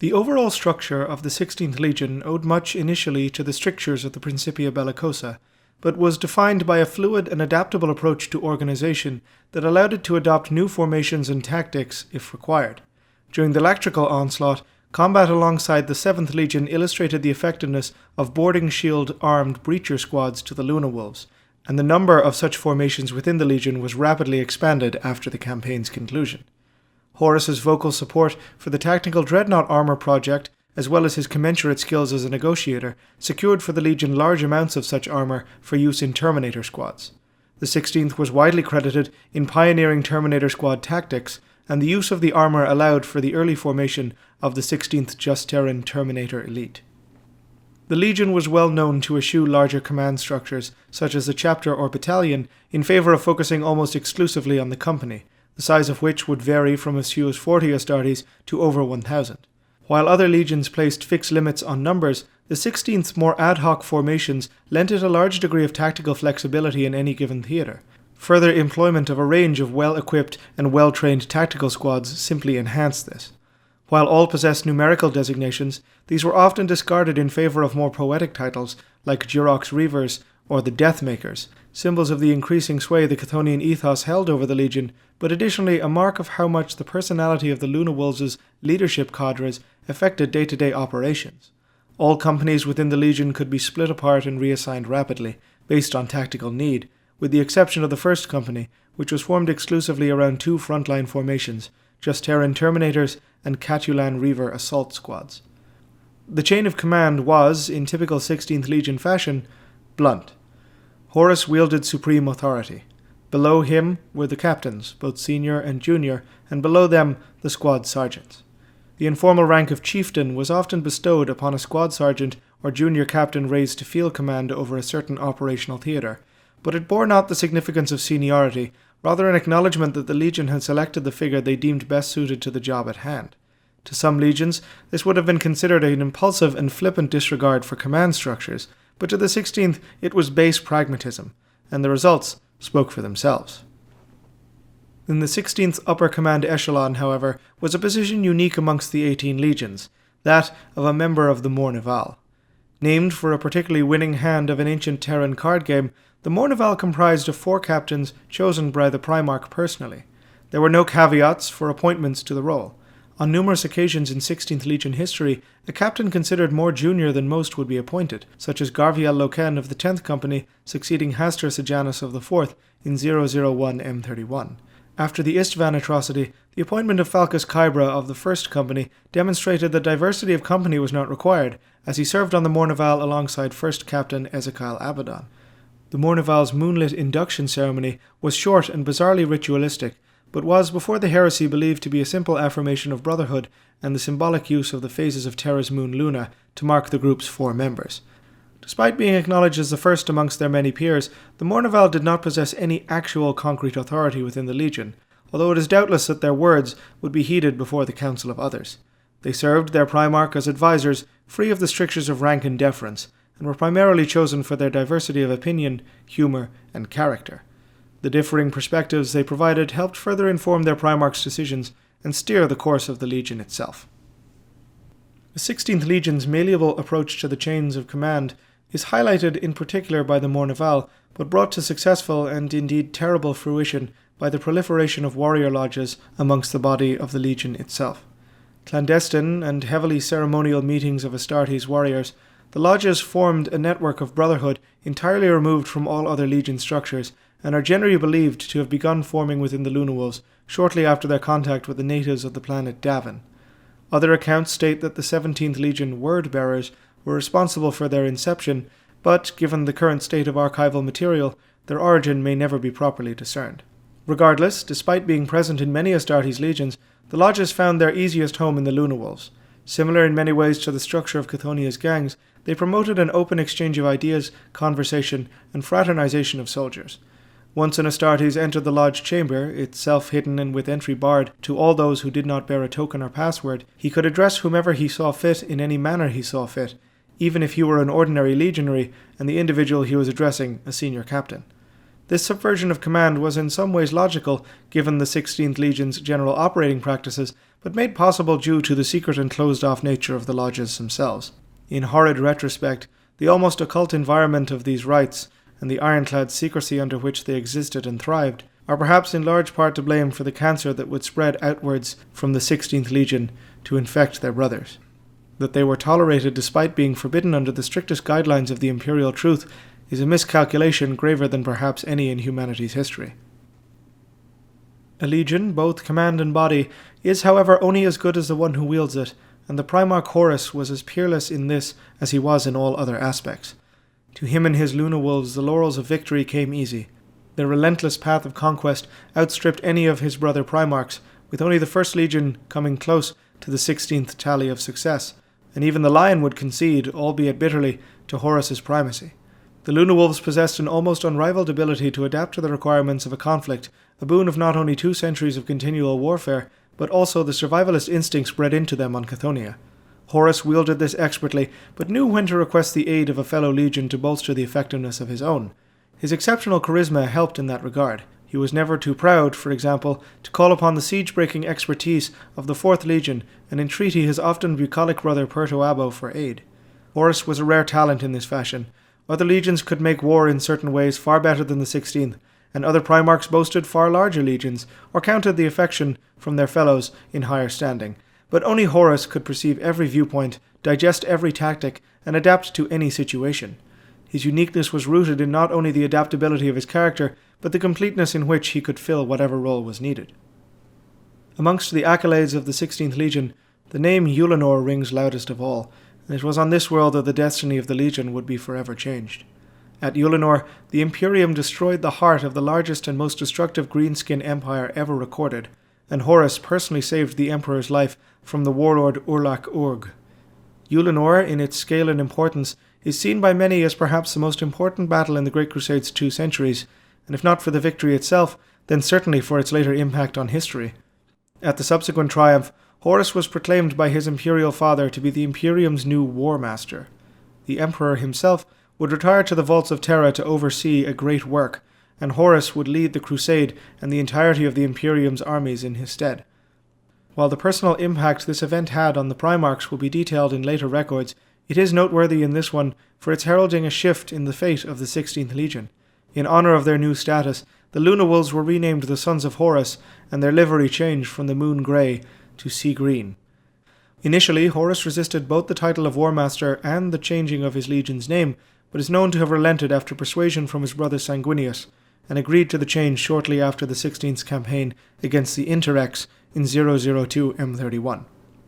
The overall structure of the 16th Legion owed much initially to the strictures of the Principia Bellicosa, but was defined by a fluid and adaptable approach to organization that allowed it to adopt new formations and tactics if required. During the Lactrical onslaught, combat alongside the 7th Legion illustrated the effectiveness of boarding shield-armed breacher squads to the Luna Wolves, and the number of such formations within the Legion was rapidly expanded after the campaign's conclusion. Horus's vocal support for the Tactical Dreadnought armor project, as well as his commensurate skills as a negotiator, secured for the Legion large amounts of such armor for use in Terminator squads. The 16th was widely credited in pioneering Terminator squad tactics, and the use of the armor allowed for the early formation of the 16th Just Terran Terminator Elite. The Legion was well known to eschew larger command structures, such as a chapter or battalion, in favour of focusing almost exclusively on the company, the size of which would vary from as few as 40 Astartes to over 1,000. While other legions placed fixed limits on numbers, the 16th's more ad hoc formations lent it a large degree of tactical flexibility in any given theatre. Further employment of a range of well-equipped and well-trained tactical squads simply enhanced this. While all possessed numerical designations, these were often discarded in favour of more poetic titles like Durox Reavers or the Deathmakers, symbols of the increasing sway the Chthonian ethos held over the Legion, but additionally a mark of how much the personality of the Luna Wolves' leadership cadres affected day-to-day operations. All companies within the Legion could be split apart and reassigned rapidly, based on tactical need, with the exception of the first company, which was formed exclusively around two frontline formations, Just Terran Terminators and Catulan Reaver assault squads. The chain of command was, in typical 16th Legion fashion, blunt. Horus wielded supreme authority. Below him were the captains, both senior and junior, and below them the squad sergeants. The informal rank of chieftain was often bestowed upon a squad sergeant or junior captain raised to field command over a certain operational theatre, but it bore not the significance of seniority, rather an acknowledgement that the Legion had selected the figure they deemed best suited to the job at hand. To some legions, this would have been considered an impulsive and flippant disregard for command structures, but to the 16th it was base pragmatism, and the results spoke for themselves. In the 16th upper command echelon, however, was a position unique amongst the 18 legions, that of a member of the Mournival. Named for a particularly winning hand of an ancient Terran card game, the Mournival comprised of 4 captains chosen by the Primarch personally. There were no caveats for appointments to the role. On numerous occasions in 16th Legion history, a captain considered more junior than most would be appointed, such as Garviel Loken of the 10th Company succeeding Hastur Sejanus of the 4th in 001 M31. After the Istvan atrocity, the appointment of Falcus Kybra of the 1st Company demonstrated that diversity of company was not required, as he served on the Mournival alongside 1st Captain Ezekiel Abaddon. The Mournival's moonlit induction ceremony was short and bizarrely ritualistic, but was before the heresy believed to be a simple affirmation of brotherhood and the symbolic use of the phases of Terra's moon Luna to mark the group's 4 members. Despite being acknowledged as the first amongst their many peers, the Mournival did not possess any actual concrete authority within the Legion, although it is doubtless that their words would be heeded before the council of others. They served their Primarch as advisors, free of the strictures of rank and deference, and were primarily chosen for their diversity of opinion, humour, and character. The differing perspectives they provided helped further inform their Primarch's decisions and steer the course of the Legion itself. The 16th Legion's malleable approach to the chains of command is highlighted in particular by the Mournival, but brought to successful and indeed terrible fruition by the proliferation of warrior lodges amongst the body of the Legion itself. Clandestine and heavily ceremonial meetings of Astartes warriors, the lodges formed a network of brotherhood entirely removed from all other Legion structures, and are generally believed to have begun forming within the Luna Wolves shortly after their contact with the natives of the planet Davin. Other accounts state that the 17th Legion word-bearers were responsible for their inception, but, given the current state of archival material, their origin may never be properly discerned. Regardless, despite being present in many Astartes legions, the lodges found their easiest home in the Luna Wolves. Similar in many ways to the structure of Chthonia's gangs, they promoted an open exchange of ideas, conversation, and fraternization of soldiers. Once an Astartes entered the lodge chamber, itself hidden and with entry barred to all those who did not bear a token or password, he could address whomever he saw fit in any manner he saw fit, even if he were an ordinary legionary and the individual he was addressing a senior captain. This subversion of command was in some ways logical, given the 16th Legion's general operating practices, but made possible due to the secret and closed-off nature of the lodges themselves. In horrid retrospect, the almost occult environment of these rites, and the ironclad secrecy under which they existed and thrived, are perhaps in large part to blame for the cancer that would spread outwards from the 16th Legion to infect their brothers. That they were tolerated despite being forbidden under the strictest guidelines of the imperial truth is a miscalculation graver than perhaps any in humanity's history. A legion, both command and body, is however only as good as the one who wields it, and the Primarch Horus was as peerless in this as he was in all other aspects. To him and his Luna Wolves the laurels of victory came easy. Their relentless path of conquest outstripped any of his brother Primarchs, with only the First Legion coming close to the 16th tally of success, and even the Lion would concede, albeit bitterly, to Horus's primacy. The Luna Wolves possessed an almost unrivaled ability to adapt to the requirements of a conflict, a boon of not only 2 centuries of continual warfare, but also the survivalist instincts bred into them on Chthonia. Horus wielded this expertly, but knew when to request the aid of a fellow legion to bolster the effectiveness of his own. His exceptional charisma helped in that regard. He was never too proud, for example, to call upon the siege-breaking expertise of the 4th Legion and entreat his often bucolic brother Pertoabo for aid. Horus was a rare talent in this fashion. Other legions could make war in certain ways far better than the 16th, and other Primarchs boasted far larger legions, or counted the affection from their fellows in higher standing. But only Horus could perceive every viewpoint, digest every tactic, and adapt to any situation. His uniqueness was rooted in not only the adaptability of his character, but the completeness in which he could fill whatever role was needed. Amongst the accolades of the 16th Legion, the name Ulanor rings loudest of all, and it was on this world that the destiny of the Legion would be forever changed. At Ulanor, the Imperium destroyed the heart of the largest and most destructive greenskin empire ever recorded, and Horus personally saved the Emperor's life from the warlord Urlach Urg. Ulanor, in its scale and importance, is seen by many as perhaps the most important battle in the Great Crusade's 2 centuries, and if not for the victory itself, then certainly for its later impact on history. At the subsequent triumph, Horus was proclaimed by his imperial father to be the Imperium's new war master. The Emperor himself would retire to the vaults of Terra to oversee a great work, and Horus would lead the crusade and the entirety of the Imperium's armies in his stead. While the personal impact this event had on the Primarchs will be detailed in later records, it is noteworthy in this one for its heralding a shift in the fate of the 16th Legion. In honor of their new status, the Luna Wolves were renamed the Sons of Horus, and their livery changed from the moon grey to sea green. Initially, Horus resisted both the title of War Master and the changing of his legion's name, but is known to have relented after persuasion from his brother Sanguinius, and agreed to the change shortly after the 16th campaign against the Interrex in 002 M31.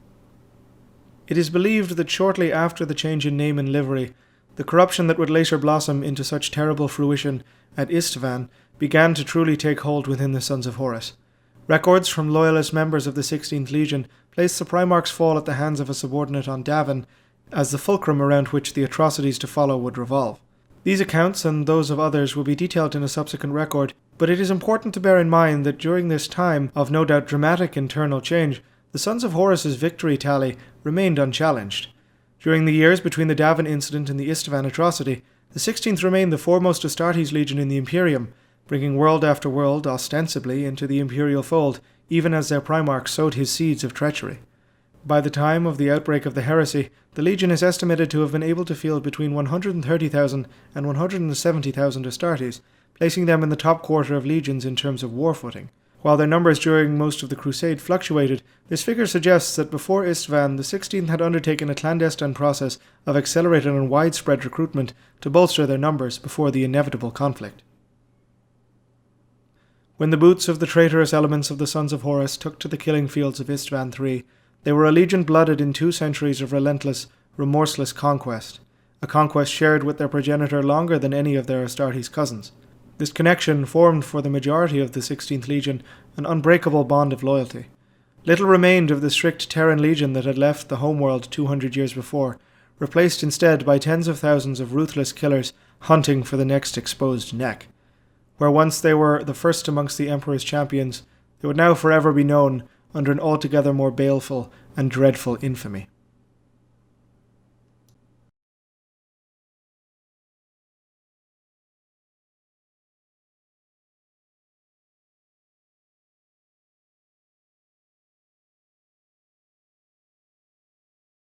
It is believed that shortly after the change in name and livery, the corruption that would later blossom into such terrible fruition at Istvan began to truly take hold within the Sons of Horus. Records from loyalist members of the 16th Legion place the Primarch's fall at the hands of a subordinate on Davin as the fulcrum around which the atrocities to follow would revolve. These accounts and those of others will be detailed in a subsequent record, but it is important to bear in mind that during this time of no doubt dramatic internal change, the Sons of Horus's victory tally remained unchallenged. During the years between the Davin incident and the Istvan atrocity, the 16th remained the foremost Astartes legion in the Imperium, bringing world after world, ostensibly, into the imperial fold, even as their Primarch sowed his seeds of treachery. By the time of the outbreak of the heresy, the legion is estimated to have been able to field between 130,000 and 170,000 Astartes, placing them in the top quarter of legions in terms of war footing. While their numbers during most of the crusade fluctuated, this figure suggests that before Istvan, the 16th had undertaken a clandestine process of accelerated and widespread recruitment to bolster their numbers before the inevitable conflict. When the boots of the traitorous elements of the Sons of Horus took to the killing fields of Istvan III, they were a legion blooded in 2 centuries of relentless, remorseless conquest, a conquest shared with their progenitor longer than any of their Astartes cousins. This connection formed for the majority of the 16th Legion an unbreakable bond of loyalty. Little remained of the strict Terran legion that had left the homeworld 200 years before, replaced instead by tens of thousands of ruthless killers hunting for the next exposed neck. Where once they were the first amongst the Emperor's champions, they would now forever be known under an altogether more baleful and dreadful infamy.